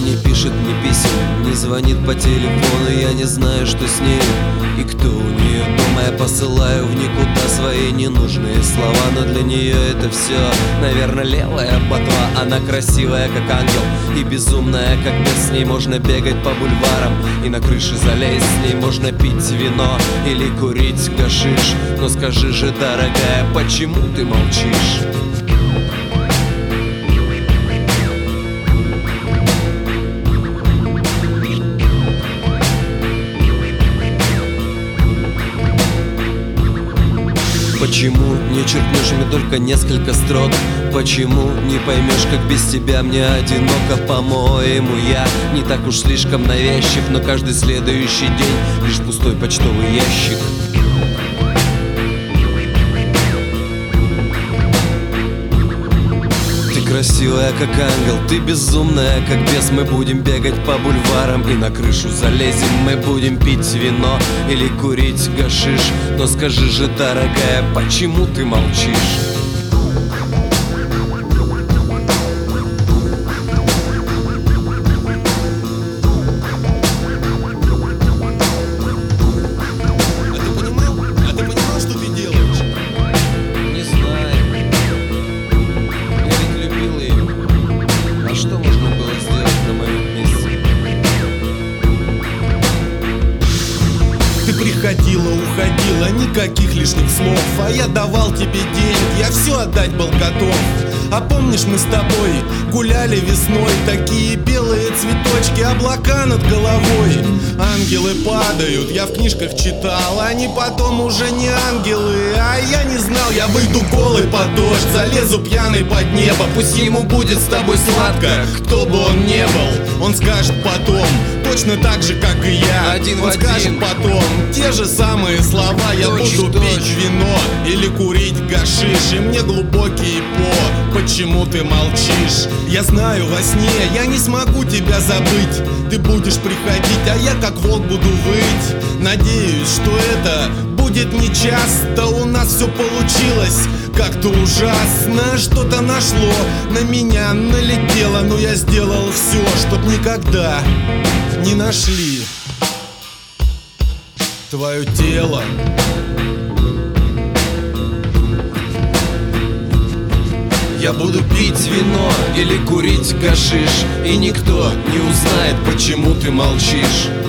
не пишет мне писем, не звонит по телефону. Я не знаю, что с ней и кто у нее дома. Я посылаю в никуда свои ненужные слова, но для нее это все, наверное, левая ботва. Она красивая, как ангел, и безумная, как бес. С ней можно бегать по бульварам и на крыше залезть. С ней можно пить вино или курить гашиш. Но скажи же, дорогая, почему ты молчишь? Почему не черкнешь мне только несколько строк? Почему не поймешь, как без тебя мне одиноко? По-моему, я не так уж слишком навязчив, но каждый следующий день лишь пустой почтовый ящик. Красивая, как ангел, ты безумная, как бес. Мы будем бегать по бульварам и на крышу залезем. Мы будем пить вино или курить гашиш. Но скажи же, дорогая, почему ты молчишь? Что можно было сделать на моем месте? Ты приходила, уходила, никаких лишних слов. А я давал тебе денег, я все отдать был готов. А помнишь, мы с тобой гуляли весной, такие белые цветочки, облака над головой. Ангелы падают, я в книжках читал, они потом уже не ангелы. А я не знал, я выйду голый под дождь, залезу пьяный под небо. Пусть ему будет с тобой сладко, кто бы он не был. Он скажет потом, точно так же, как и я. Один в он один. скажет потом те же самые слова. Я буду пить вино или курить гашиш, и мне глубокий по. Почему ты молчишь? Я знаю, во сне я не смогу тебя забыть. Ты будешь приходить, а я как волк буду выть. Надеюсь, что это будет не часто. У нас все получилось как-то ужасно. Что-то нашло, на меня налетело, но я сделал все, чтоб никогда не нашли твое тело. Я буду пить вино или курить гашиш, и никто не узнает, почему ты молчишь.